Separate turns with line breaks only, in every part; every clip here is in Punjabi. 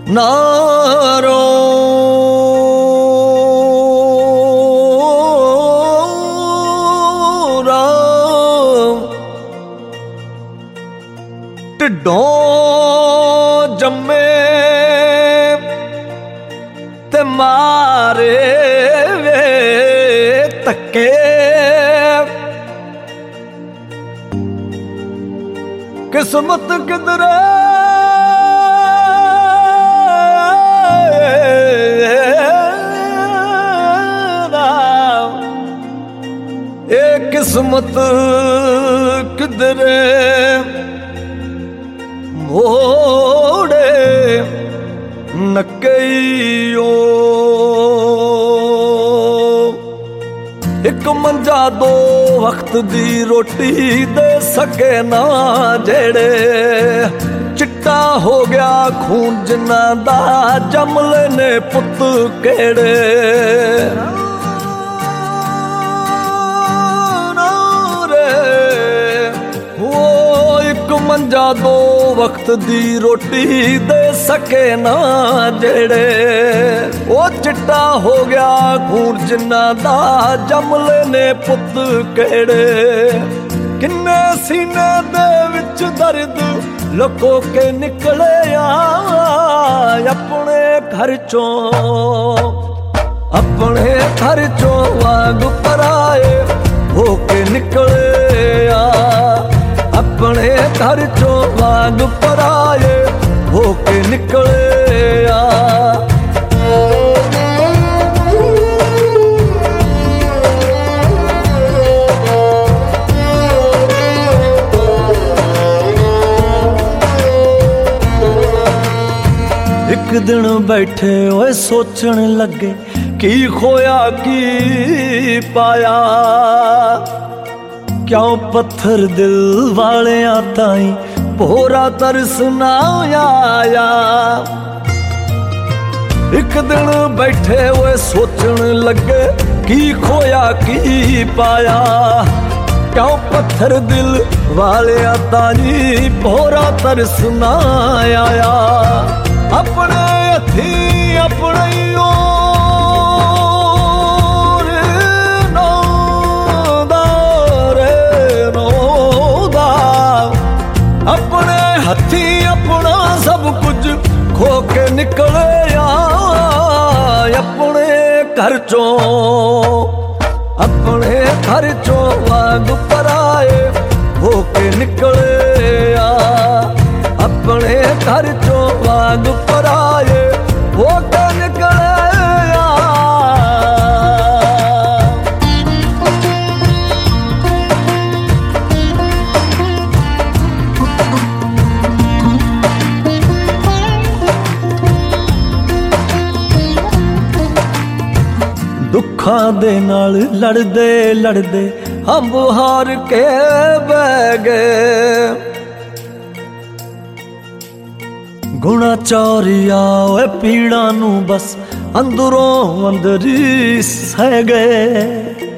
ਨਾ ਰੋ ਢਿੱਡੋਂ ਜੰਮੇ ਤੇ ਮਾਰੇ ਵੇ ਧੱਕੇ ਕਿਸਮਤ ਕਿਧਰੇ ਇਹ ਕਿਸਮਤ ਕਿਧਰੇ ਮੋੜੇ ਨਕਈਓ ਇੱਕ ਮੰਜਾ ਦੋ ਵਕਤ ਦੀ ਰੋਟੀ ਦੇ ਸਕੇ ਨਾ ਜਿਹੜੇ ਚਿੱਟਾ ਹੋ ਗਿਆ ਖੂਨ ਜਿਨ੍ਹਾਂ ਦਾ ਜੰਮ ਲੈਨੇ ਪੁੱਤ ਕਿਹੜੇ ਮੰਜਾ ਦੋ ਵਕਤ ਦੀ ਰੋਟੀ ਦੇ ਸਕੇ ਨਾ ਜਿਹੜੇ ਉਹ ਚਿੱਟਾ ਹੋ ਗਿਆ ਖੂਨ ਜਿਨ੍ਹਾਂ ਦਾ ਜੰਮ ਲੈਨੇ ਪੁੱਤ ਕਿਹੜੇ ਕਿੰਨੇ ਸੀਨੇ ਦੇ ਵਿੱਚ ਦਰਦ ਲੁਕੋ ਕੇ ਨਿਕਲੇ ਆ ਆਪਣੇ ਘਰ ਚੋਂ ਵਾਂਗ ਪਰਾਏ ਹੋ ਕੇ ਨਿਕਲੇ ਆ ਆਪਣੇ ਘਰ ਚੋਂ ਵਾਂਗ ਪਰਾਏ ਹੋ ਕੇ ਨਿਕਲੇ ਆ ਇੱਕ ਦਿਨ ਬੈਠੇ ਓਏ ਸੋਚਣ ਲੱਗੇ ਕੀ ਖੋਇਆ ਕੀ ਪਾਇਆ ਕਿਉਂ ਪੱਥਰ ਦਿਲ ਵਾਲਿਆਂ ਤਾਈਂ ਭੋਰਾ ਤਰਸ ਨਾ ਆਇਆ ਇੱਕ ਦਿਨ ਬੈਠੇ ਹੋਏ ਸੋਚਣ ਲੱਗੇ ਕੀ ਖੋਇਆ ਕੀ ਪਾਇਆ ਕਿਉਂ ਪੱਥਰ ਦਿਲ ਵਾਲਿਆਂ ਤਾਈਂ ਭੋਰਾ ਤਰਸ ਨਾ ਆਇਆ ਆਪਣੇ ਹੱਥੀਂ ਆਪਣੇ ਹੱਥੀਂ ਆਪਣਾ ਸਭ ਕੁਝ ਖੋ ਕੇ ਨਿਕਲੇ ਆ ਆਪਣੇ ਘਰ ਚੋਂ ਵਾਂਗ ਪਰਾਏ ਹੋ ਕੇ ਨਿਕਲੇ ਆ ਆਪਣੇ ਘਰ ਚੋਂ ਵਾਂਗ ਪਰਾਏ ਹੋ ਕੇ ਨਿਕਲੇ ਦੁੱਖਾਂ ਦੇ ਨਾਲ ਲੜਦੇ ਲੜਦੇ ਹੰਬ ਹਾਰ ਕੇ ਬਹਿ ਗਏ ਗੁਣਾ ਚੋਰੀਆ ਓਏ ਪੀੜਾਂ ਨੂੰ ਬਸ ਅੰਦਰੋਂ ਅੰਦਰ ਹੀ ਸਹਿ ਗਏ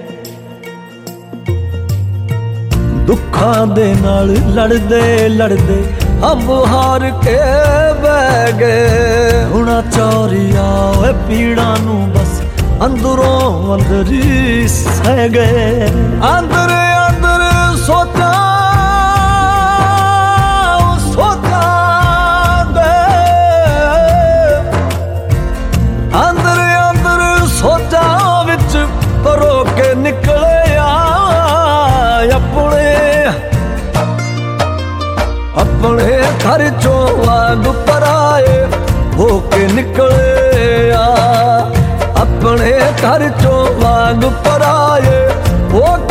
ਦੁੱਖਾਂ ਦੇ ਨਾਲ ਲੜਦੇ ਲੜਦੇ ਹੰਬ ਹਾਰ ਕੇ ਬਹਿ ਗਏ ਗੁਣਾ ਚੋਰੀਆ ਓਏ ਪੀੜਾਂ ਨੂੰ ਬਸ ਅੰਦਰੋਂ ਅੰਦਰ ਹੀ ਸਹਿ ਗਏ ਅੰਦਰ ਸੋਚਾਂ ਦੇ ਅੰਦਰ ਸੋਚਾਂ ਵਿੱਚ ਪਰੋ ਕੇ ਨਿਕਲੇ ਆ ਆਪਣੇ ਘਰ ਚੋਂ ਵਾਂਗ ਪਰਾਏ ਹੋ ਕੇ ਨਿਕਲੇ ਆ ਆਪਣੇ ਘਰ ਚੋਂ ਵਾਂਗ ਪਰਾਏ ਹੋ